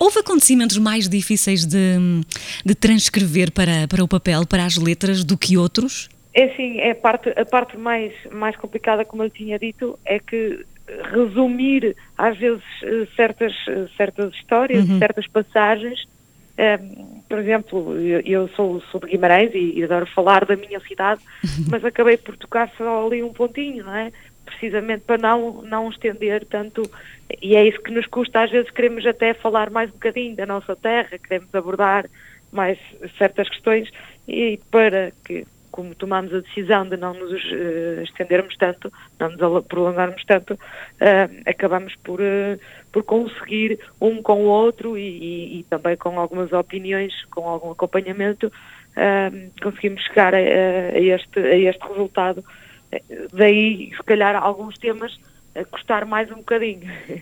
Houve acontecimentos mais difíceis de transcrever para o papel, para as letras, do que outros? É assim, a parte mais complicada, como eu tinha dito, é que resumir às vezes certas histórias, certas passagens. Por exemplo, eu sou de Guimarães e adoro falar da minha cidade, mas acabei por tocar só ali um pontinho, não é? Precisamente para não estender tanto, e é isso que nos custa, às vezes queremos até falar mais um bocadinho da nossa terra, queremos abordar mais certas questões, e para que, como tomamos a decisão de não nos estendermos tanto, não nos prolongarmos tanto, acabamos por conseguir um com o outro e também com algumas opiniões, com algum acompanhamento, conseguimos chegar a este resultado. Daí, se calhar, alguns temas custar mais um bocadinho.